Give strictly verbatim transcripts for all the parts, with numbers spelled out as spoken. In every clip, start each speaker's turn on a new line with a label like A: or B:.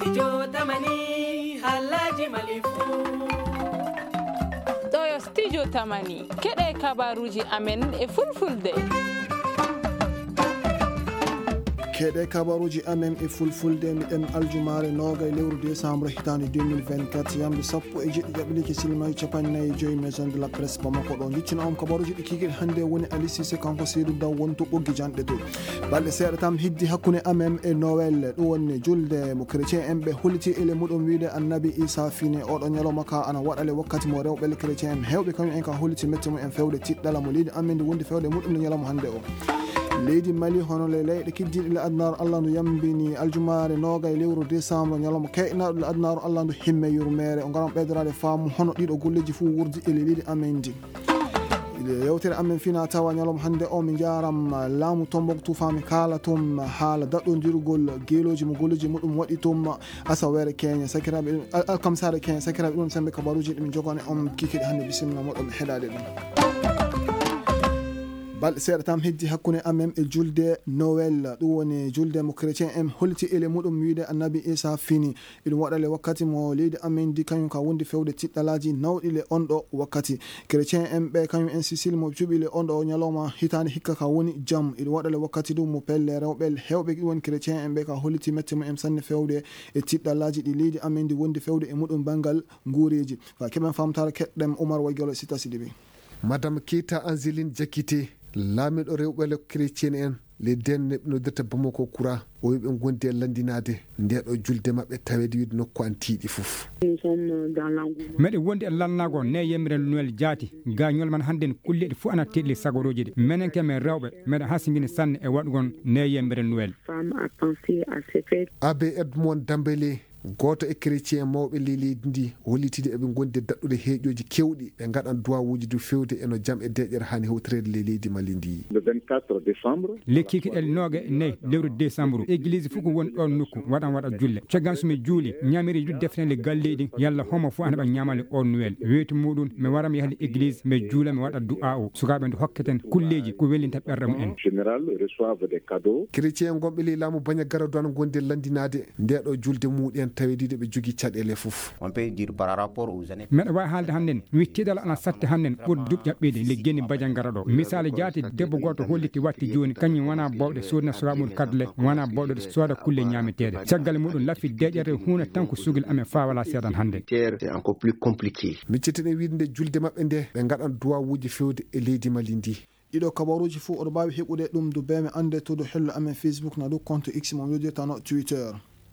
A: Studio Tamani Halaji Malifu
B: Doyo Studio Tamani keɗe kabaruji amen e fulfulde
C: keɗe kabaruji amen e fulfulde miɗen aljumare nogay lewru décembre hitande deux mille vingt-quatre yamde sappo e jeɗɗi jaɓɓiliki silmayi capannayyi joyi maison de la presse bamako ɗo jiccina on kabaruji ɗi kiguel hannde woni Ali Cissé kanko seydou daw wonto ɓoggi janɗe to balɗe seeɗa tam hiddi hakkude amen e Noël ɗum wonni julde mo chrétien en ɓe holliti ele muɗum wiide annabi Isa fine oɗo ñalawma ka ana waɗale wakkati mo rewɓe chrétien en hewɓe kañum en ka holliti mette mum en fewde tiɗɗala mo leydi amen nde wonde fewde muɗum nde ñalawma hannde o leydi Mali hono le leyɗe kiddiɗe le adnaru Allah ndu yambini aljumare nogay lewru décembre ñalawma kaynaɗo le adnaru Allah ndu himme yurmere o garan ɓeydarade faamu hono ɗiɗo golleji fuu wurdi ele leydi amen di yewtere amen fina tawa ñalawma hannde o mi jaram laamu Tombouctou fami kala tum haala daɗɗodirgol geeloji mo golleji muɗum waɗi tum asawere Kenya sakiraɓe alkamsare Kenya sakiraɓe ɗum sembe kabaruji ɗimin jogani on kikiɗe hannde bisimilla moɗon heɗade ɗum balɗe seeɗa tam heddi hakkude amen e julde Noël ɗum woni julde mo chrétien en holliti ele muɗum wiide annabi Isa fini iɗum waɗale wakkati mo leydi amen di kañum ka wondi fewde tiɗɗalaji nawɗi le on ɗo wakkati chrétien en ɓe kañum en Sicile mo juɓi le on ɗo ñalawma hitande hikka ka woni jaam iɗum waɗale wakkati ɗum mo pelle rewɓe hewɓe ɗum woni chrétien en ɓe ka holliti mette mum en sanne fewde e tiɗɗalaji ɗi leydi amen di wondi fewde e muɗum banggal nguureji fa keɓen famtare keɗɗem Oumar Waguiolo Sita Sidibé
D: madame Keita Angeline Diakité laamiɗo rewɓele chrétien en le den noddirta Bamako Koura o wiɓe gondi e landinade ndeɗo julde mabɓe tawede wiide nokku an tiiɗi fof
E: meɗe wondi e lannago ne yemiren Noël jaati gañol man hannde kulleɗe fof ana teɗli sagoroji ɗi minen ke men rewɓe meɗe hasiguini sanne e waɗugon ne yemiren Noël
D: abbé Edmond Dambélé goto e chrétien mawɓe le leydi ndi hollitide eɓe gondi daɗɗude heeƴoji kewɗi ɓe gaɗan duwawuji du fewde eno jaam e deƴƴere hani hewtorede le leydi Mali ndi
E: le kikiɗel nooga nayyi lewru décembre église fof ko woni ɗon nokku waɗan waɗa julle caggal somi juuli ñamiri yidde defnele galleji yalla homo fof ana heeɓa ñamale on Noël weeti muɗum mi warami yahde église mi juula mi waɗa du'a o sukaɓe nde hokketen kulleji ko wellinta ɓerɗe mumen
D: chrétien gonɓe ley laamu Bagna Garadou ana gondi e landinade ndeɗo julde muɗen tawediɗe ɓe jogui caɗele fof
E: meɗa wawi haalde hannden wittiɗal ana satti hannden ɓuuri duɓ ƴaɓɓede le guenni Bagna Garadou misali jaati debbo goto holliti watti joni kañum wona bawɗe sodna sukaɓe mum kadle wona bawɗe sooda kulle ñameteɗe caggal muɗum laffi deƴƴere hunde tan ko sugil amen fa wala seeɗan hannde
D: miccitene wiide nde julde mabɓe nde ɓe gaɗan duwawuji fewde e leydi Mali ndi
C: ɗiɗo kabaruji fuu oɗo mbawi heɓude ɗum du beme ande to do hello amen Facebook na ɗo compte X mo widirtano Twitter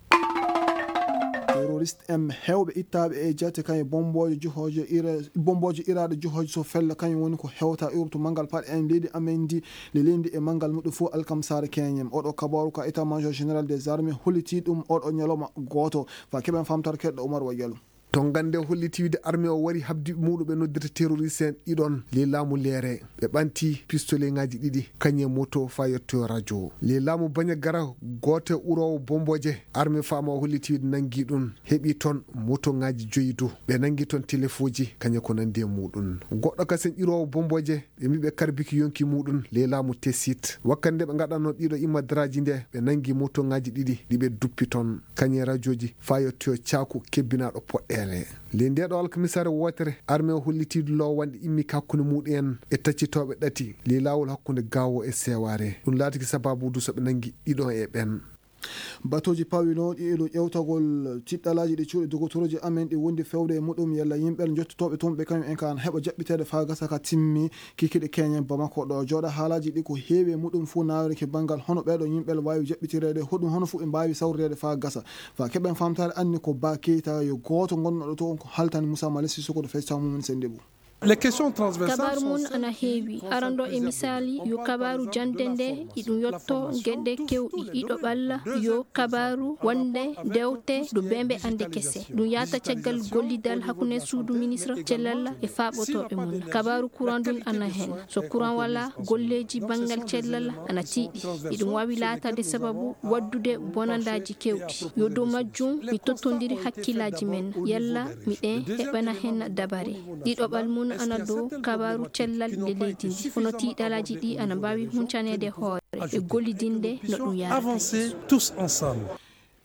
C: terroriste en hewɓe ittaɓe e jate kañum bomboje juhoje ira bomboje iraɗe juhoje so fella kañum woni ko hewta urtu mangal pat en leydi amen ndi le lendi e mangal muɗum fof alkamsare keñem oɗo kabaru ka état major général des armées holliti ɗum oɗo ñalawma goto fa keɓen famtata keɗɗo Oumar Waguiolo
D: to gande holliti wiide armée o wari habdiɓe muɗum ɓe noddirta terroriste en ɗiɗon le laamu leere ɓe ɓanti pistolet ngaji ɗiɗi kañe moto fa yettoyo radio le laamu Bagna Gara goto urowo bomboje armée fama o holliti wiide nangui ɗum heeɓi toon moto ngaji joyi dow ɓe nangui toon téléphone ji kañe ko nandi e muɗum goɗɗo kasen ƴirowo bomboje ɓe mbiɓe karbiki yonki muɗum le laamu Tessit wakkande ɓe gaɗanno ɗiɗo immadraji nde ɓe nangui moto ngaji ɗiɗi ɗiɓe duppi toon kañe radio ji fa yettoyo caku kebbinaɗo poɗɗe le ndeɗo alkamisare wotere armée o hollitiɗo lowande immi hakkude muɗum e taccitoɓe ɗati le lawol hakkude Gawo e Seware ɗum laatiki sababu du soɓe nangui ɗiɗon e ɓen batoji pawino ɗi eɗo ƴewtagol tiɗɗalaji ɗi cuuɗi dogotoroji amen ɗi wondi fewde e muɗum yalla yimɓe jottotoɓe toon ɓe kañum en kan heɓa jaɓɓitede fa gasa ka timmi kikiɗe keñen Bamako ɗo jooɗa haalaji ɗi ko heewi e muɗum fuu nawriki banggal hono ɓeɗo yimɓe wawi jaɓɓitirede hoɗum hono fuu ɓe mbawi sawrede fa gasa fa keɓen famtade anni ko Ba Keita yo goto gonnoɗo to on ko haltani Moussa Mali Sissoko ɗo fecca mum sende bu
F: kabaru mun ana heewi arando e misali yo kabaru jande nde iɗum yotto gueɗe kewɗi ɗiɗo ɓalla yo kabaru wonde dewte ɗo bembe ande kese ɗum yata caggal gollidal hakkunde suudu ministre cellal e faɓotoɓe mun kabaru courant dun ana hen so courant wala golleji bangal cellal ana tiiɗi iɗum wawi latade sababu waddude bonandaji kewɗi yo dow majjum mi tottodiri hakkillaji men yalla miɗen heɓana hen dabare ɗiɗo ɓal mun ana dow kabaru cellal le leydi ndi hono tiɗalaji ɗi ana mbawi huncanede hoore e gollidinde no ɗum yarata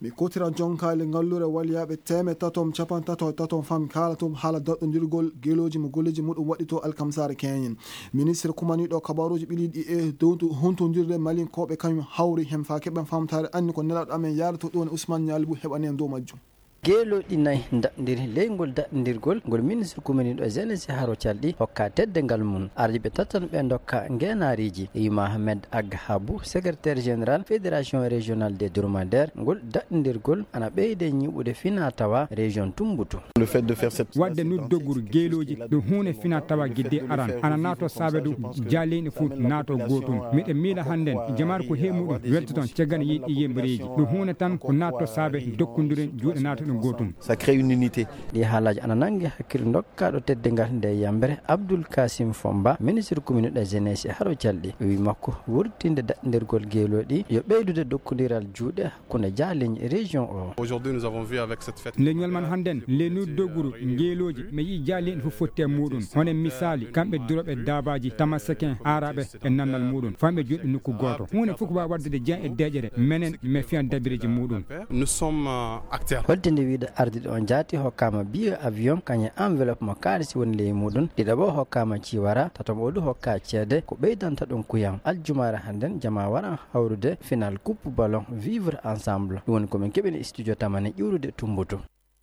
C: mi kotira jonkale ngallure waliyaɓe teme tatom capan tato tatom fam kala tum haala doɗɗodirgol geloji mo golleji muɗum waɗi to alkamsare keñen ministre kumaniɗo kabaruji ɓiɗiɗi e dow hontodirde malinkoɓe kañum hawri hen fa keɓen famtare anni ko nelaɗo amen yaarato ɗon Ousmane Nialibou heɓani en dow majjum.
G: geeloɗi nayyi daɗɗodiri leygol daɗɗodirgol ngol ministre commune ɗo jeunesse haro calɗi hokka teddengal mum ardiɓe tattan ɓe dokka ngenariji yima Ahmed Ag Habou secrétaire général fédération régionale des dromadaires ngol daɗɗodirgol ana ɓeyde ñiɓude fina tawa région Tumboutou.
E: le fait de faire cette wadde noddoguru geeloji ɗum hunde fina tawa guidde aran ana nato sabedu jaleni fut nato gotum miɗe miila hannden jamar ko hemuɗum welta toon caggan yiɗi yembereji ɗum hunde tan ko nato saabe dokkodiren juuɗe nato ça crée une unité.
G: ɗi haalaji ana nangi hakkille dokkaɗo teddengal nde yambere Abdoul Kassim Fomba ministre commune ɗo jeunesse haro calɗi wi makko wurtinde daɗɗodirgol geeloɗi yo ɓeydude dokkodiral juuɗe hakkunde jaaleñi région o.
E: Aujourd'hui nous avons vu avec cette fête leñol man hannden le noddoguru geeloji mi yi jaali en fof fotte muɗum hono misali kamɓe duroɓe dabaji tamasakin araɓe e nannal muɗum famɓe juuɗe nokku goto hunde fof ko wawi waddude dian e deƴere menen mi fiyan dabireji muɗum. Nous sommes acteurs.
G: nde wiide ardiɗo on jaati hokkama billet avion kañe enveloppe mo kaalisi woni ley muɗum ɗiɗo bo hokkama ciwara tatom o du hokka ceede ko ɓeydanta ɗum kuyam aljumare hannden jama waran hawrude final coupe ballon vivre ensemble ɗum woni komin keɓeni studio tamane ƴiwrude Tumboutou.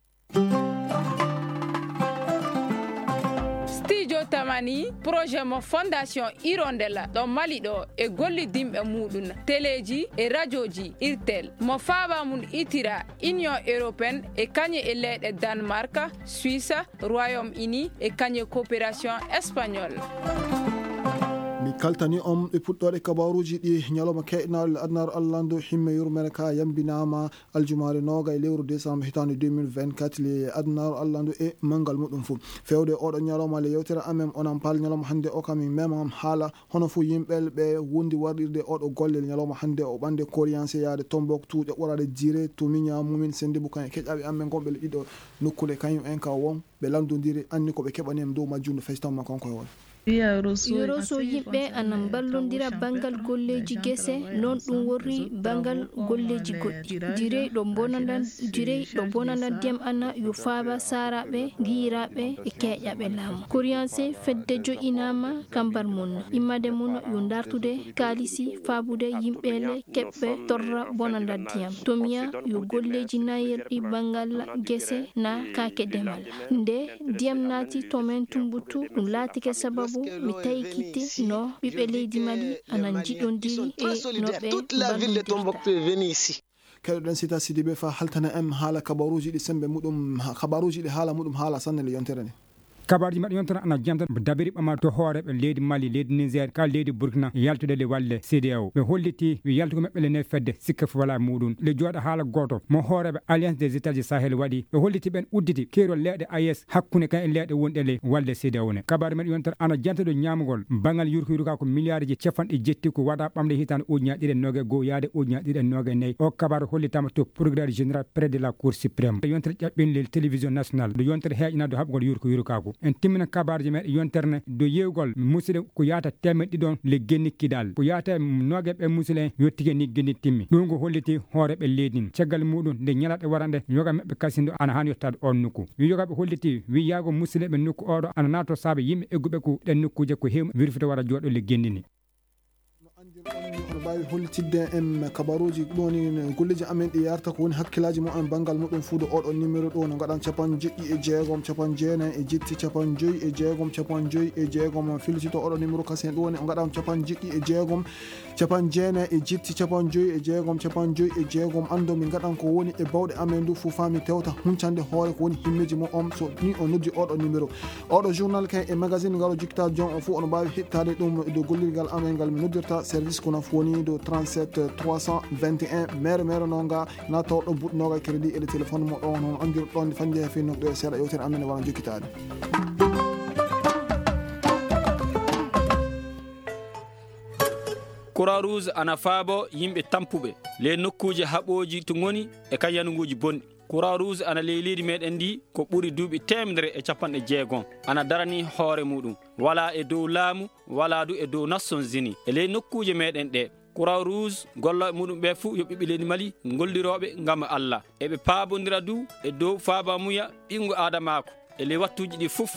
B: tamani projet mo fondation Hirondella ɗo Mali ɗo e gollidimɓe muɗum téléji e radioji irtel mo faaba mum itira union européenne e kañe e leyɗe Danemark, Suisse, Royaume-Uni e kañe coopération espagnole.
C: mi kaltani on ɓe puɗɗoɗe kabaruji ɗi ñalawma keɗinal adnaro allahndo himme yurmere ka yambinama aljumare noga e lewru décembre hitande deux mille vingt-quatre le adnaro allahndo e mangal muɗum fo fewde oɗo ñalawma le yewtere amen onan paal ñalawma hande o kam memam haala hono fo yimɓel ɓe wondi warɗirde oɗo golle ñalawma hande o ɓande koriyancé yaade Tombouctou ƴoɓɓorade jire to miña mumin sendi bukan e keƴaɓe amen gonɓe le ɗiɗo nokkude kañum en ka won ɓe lamdodiri anni koɓe keɓani en dow majjumde festamma konko e won
F: yoroso yimɓe anan ballodira bangal golleji guese non ɗum worri bangal golleji goɗɗi jirey ɗo bonadan jirey ɗo bonadan ndiyam ana yo faaba saraɓe guiraɓe e keƴaɓe laamu koriyancé fedde joƴinama kambar mum immade mum yo dartude kalisi faabude yimɓele keɓɓe torra bonanda ndiyam tomiya yo golleji nayirɗi bangal guese na kake demal nde ndiyam naati tomen Tumboutou ɗum laatike sababu mi tawi kiti no ɓiɓɓe leydi Mali anan jiɗodiri e no ɓe ballodirta.
C: keɗoɗen sita Sidiɓe fa haltana en haala kabaruji ɗi sembe muɗum kabaruji ɗi haala muɗum haala sanne le yontere ni kabarji maɗa yontora ana jamta dabiri ɓama to hooreɓe leydi Mali leydi Niger ka leydi Burkina yaltude le walle C D A O ɓe holliti yaltugo maɓɓe le ne fedde sikka fo wala muɗum le jooɗa haala goto mo hooreɓe alliance des états du Sahel waɗi ɓe holliti ɓen udditi keerol leɗɗe A E S hakkude kan e leɗɗe wonɗe le walle C D A O ne kabari maɗa yontora ana janta ɗo ñamugol bangal yurko yurka ko milliard ji capanɗe jetti ko waɗa ɓamde hitande ujunaje ɗiɗi e noga goho yaade ujunaje ɗiɗi e noga nayyi o kabaru hollitama to procureur général près de la cour suprême yontere ƴaɓɓinle télévision nationale ɗo yontere heeƴinade haɓgol yurko yurkako en timmina kabar meɗe yonterne do yewgol musidɗo ko yata temeɗɗi ɗon le genni kidal ko yata nogue ɓe musidɗo yettige ni genni timmi ɗum ko holliti hooreɓe leydi caggal muɗum nde ñalaɗe warande yoga mabɓe kasindo ana hani yettade on nokku wi yogaɓe holliti wi yaago musidɗo ɓe nokku oɗo ana nato saabe yimɓe egguɓe ko ɗen nokkuje ko hew wirfita wara jooɗo le genni ni ono mbawi hollitidde en kabaruji ɗoni golleji amen ɗi yarta ko woni hakkillaji mo en banggal muɗum fuudo oɗo numéro ɗo no gaɗan capan jeɗɗi e jeegom capan jeenayi e jetti capan joyyi e jeegom capan joyyi e jeegom felicito oɗo numéro kasen ɗo woni o gaɗan capan jeɗɗi e jeegom capan jeenayi e jetti capan joyyi e jeegom capan joyyi e jeegom ando min gaɗan ko woni e bawɗe amen ndu fo fami tewta huncande hoore ko woni himmeji mo on so ni o noddi oɗo numéro oɗo journal kay e magazine ngal o jukkita jon o fo ono mbawi hettade ɗum do gollirgal amen ngal mi noddirta service kono foni do trente-sept trois cent vingt et un mere mere nonga na tawɗo buɗnoga crédit e le téléphone mo ɗon on andir ɗon fanje he finno ɗo seeɗa yewtere amen wona jokkitade
H: Croix Rouge ana faabo yimɓe tampuɓe le nokkuje haɓoji to ngoni e kayanuguji bonɗi Croix Rouge ana leylidi meɗen ndi ko ɓuri duuɓi temedere e capanɗe jeegom ana darani hoore muɗum wala e dow laamu wala du e dow Nations Unies e ley nokkuje meɗen ɗe croix rouge golla muɗum ɓe fuu yo ɓiɓɓe leydi Mali golliroɓe ngam Allah eɓe paabodira du e dow fabamuya ɓingu adamako e ley wattuji ɗi fof.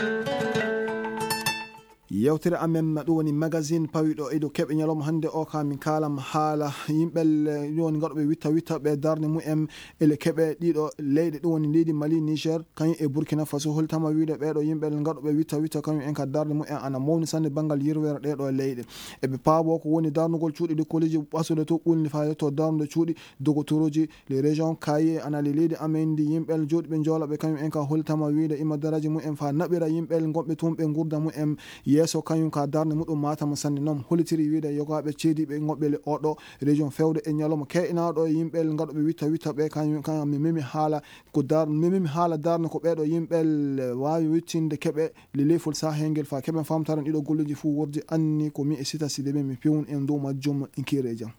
C: yewtere amen ɗum woni magazine pawiɗo eɗo keɓe ñalawma hannde o ka min kalam haala yimɓel yoni gaɗoɓe witta witta ɓe darde mumen ele keɓe ɗiɗo leyɗe ɗum woni leydi Mali, Niger kañum e Burkina Faso. holtama wiide ɓeɗo yimɓel gaɗoɓe witta witta kañum en ka darde mumen ana mawni sanne banggal yirwere ɗeɗo leyɗe. eɓe paabo ko woni darnugol cuuɗi l'écoliji ɓasude to ɓulni fa yetto darnude cuuɗi dogotoroji les régions kaye ana le leydi amen ndi yimɓel joɗiɓe joolaɓe kañum en ka holtama wiide ima daraji mumen fa naɓira yimɓel gonɓe tumɓe gurda mumen yeeso kañum ka darde muɗum matama sanne noon holitiri wiide yogaɓe ceediɓe goɓɓele oɗo région fewde e ñalawma keɗinaɗo yimɓel gaɗoɓe witta witta ɓe kañum kañum mi memi haala ko dar mi memi haala darde ko ɓeɗo yimɓel wawi wittinde keɓe le leyfol sahengel fa keɓen famtaren ɗiɗo golleji fuu wordi anni ko mi e sita sideɓe mi pewun en dow majjum en kire jam.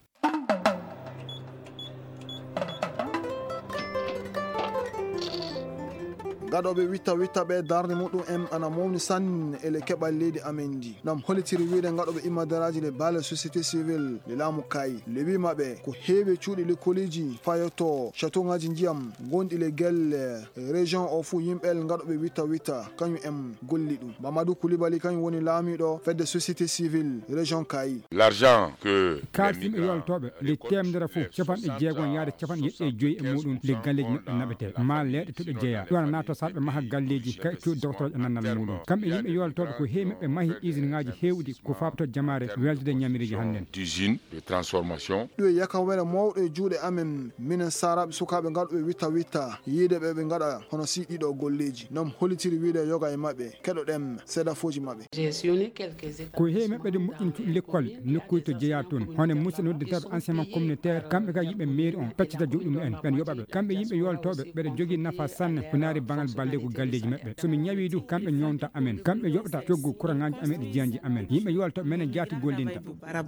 C: gaɗoɓe witta witta ɓe darde muɗum en ana mawni sanne ele keɓal leydi amen ndi nam holitiri wiide gaɗoɓe immadaraji le baale société civile le laamu kayi le wimaɓe ko heewi cuuɗi l'écoliji fayotto château ngaji ndiyam gonɗi le guelle région o fuu yimɓel gaɗoɓe witta witta kañum en golli ɗum. Mamadou Koulibaly kañum woni laamiɗo fedde société civile région kayi.
I: l'argent que
E: kalis yimɓe yoltoɓe le temdere fuu capanɗe jeegon yaade capanɗe yeɗɗe joyyi e muɗum le galleji maɓɓe naɓete ma leɗɗe toɗo jeeya ɗon nato saɓe maha galleji ka cuuɗi doctoreje nannal muɗum. kamɓe yimɓe yoltoɓe ko heewi maɓɓe mahi usine ngaji hewɗi ko fabto jamare weltude ñamiriji hannden
I: d'usine de transformation.
C: ɗum e yakawere mawɗo e juuɗe amen minen saraɓe sukaɓe gaɗoɓe witta witta yiide ɓe ɓe gaɗa hono si ɗiɗo golleji nam holitiri wiide yoga e maɓɓe keɗoɗen seedafoji maɓɓe.
E: ko heewi maɓɓe de moƴƴini cuuɗi l'école nokkuji to jeeya toon hono musidɗo nodditaɓe enseignement communautaire kamɓe ka yimɓe mairie on peccita joɗɗum en ɓen yoɓaɓe kamɓe yimɓe yoltoɓe ɓeɗe jogui nafa sanne ko naari bangal balle ko galleji maɓɓe somi ñawi du kamɓe ñownta amen kamɓe yoɓata coggu courant ngaji amen ɗe jiyanji amen yimɓe yoltoɓe menen jaati gollinta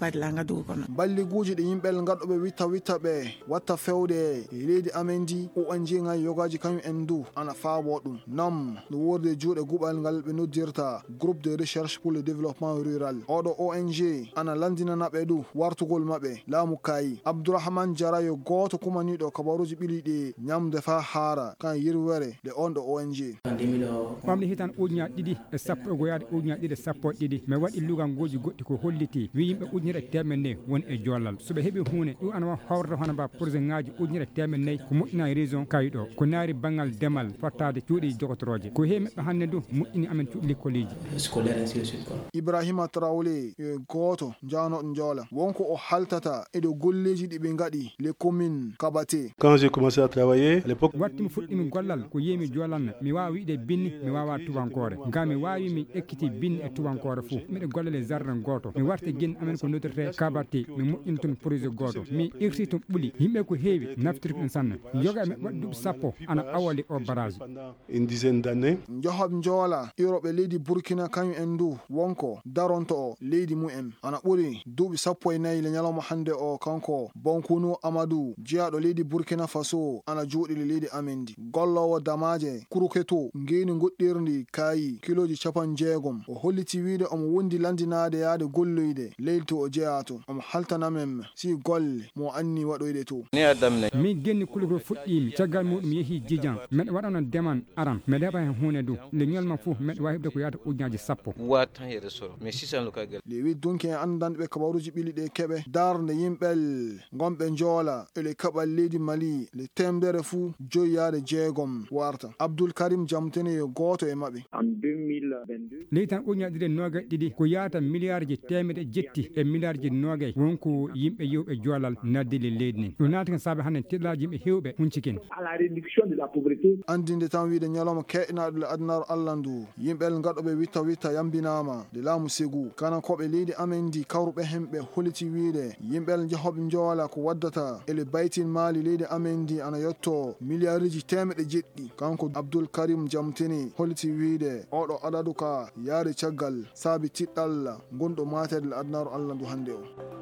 C: balliguji ɗe yimɓel gaɗoɓe witta witta ɓe watta fewde leydi amen ndi o O N G ngaji yogaji kañum en du ana faabo ɗum nam no worde juuɗe guɓal ngal ɓe noddirta groupe de recherche pour le développement rural. oɗo O N G ana landinanaɓe du wartugol maɓɓe laamu kayi. Abdourahmane Diarra yo goto kumaniɗo kabaruji ɓiliɗi ñamde fa haara kan yirwere de on ɗo O N G.
E: ɓamde hitan ujuñaji ɗiɗi e sappo e goyade ujuñaji ɗiɗi e sappo e ɗiɗi mi waɗi lugangoji goɗɗi ko holliti wi yimɓe ujunere temen nayyi woni e jollal soɓe heeɓi hunde ɗum ana wa hawrata hono mba projet ngaji ujunere temen nayyi ko moƴƴina région kayiɗo ko naari banggal demal fottade cuuɗi doctoroje ko heewi maɓɓe hannde du moƴƴini amen cuuɗi l'écoliji.
C: Ibrahima Traoré e goto janoɗo joola wonko o haltata e ɗo golleji ɗi ɓe gaɗi les communes Kabaté.
J: Quand j'ai commencé à travailler à l'époque
E: wattimi fuɗɗimi gollal ko yimi jolanna mi wawi wiide binni mi wawa tubankore ga mi wawi mi ekkiti binni e tubankore fou miɗe gollal e jardin goto mi warti guin amen ko noddirte Kabaté mi moƴƴini toon projet goto mi irti toon ɓuuli yimɓe ko heewi naftirta ɗum sanne yoga mi waɗi duuɓi sappo ana awali o barrage
J: une dizaine d'années.
C: Johob joola iroɓe leydi Burkina kañum en du wonko daronto o leydi mumen ana ɓuuri duuɓi sappo e nayyi le ñalawma hande o kanko Bonkunu Amadou jeeyaɗo leydi Burkina Faso ana jooɗi le leydi amen ndi gollowo damaje kuruketo ngeni goɗɗirdi kayi kiloji capan jeegom o holliti wiide omo wondi landinade yaade golloyde leydi to o jeeya to omo haltanamen si golle mo anni waɗoyde to
E: mi genni kulugol fuɗɗimi caggal muɗum yeehi jijan meɗe waɗano deman aran meɗe heɓa hen hunde du nde ñolma fou meɗe wawi heɓde ko yahata ujunaji sappo
C: le wi donc en andanɓe kabaruji ɓili ɗe keɓe darde yimɓel gonɓe joola ele kaɓal leydi Mali le temdere fou joyyade jeegom warta. Abdoul Karim Jamtene yo goto e maɓɓe.
E: leydi tan ujunaji ɗiɗi noga ɗiɗi ko yahata milliard ji temedde jetti e milliard ji nogay wonko yimɓe yewɓe joolal naddile leydi ndi ɗum naati kan saabi hannde tiɗɗaji yimɓe hewɓe huncikin
C: andinde tan wiide ñalawma keɗinaɗo le adnaro Allah ndu yimɓel gaɗoɓe witta witta yambinama de laamu Ségou kana koɓe leydi amen ndi kawruɓe hemɓe holiti wiide yimɓel jahoɓe joola ko waddata ele baytin maali leydi amen ndi ana yetto milliard ji temeɗe jeɗɗi kanko Abdoul Karim Jamtini holiti wiide oɗo adadu ka yaari caggal saabi tiɗɗal gonɗo matede le adnaro Allah ndu hande o.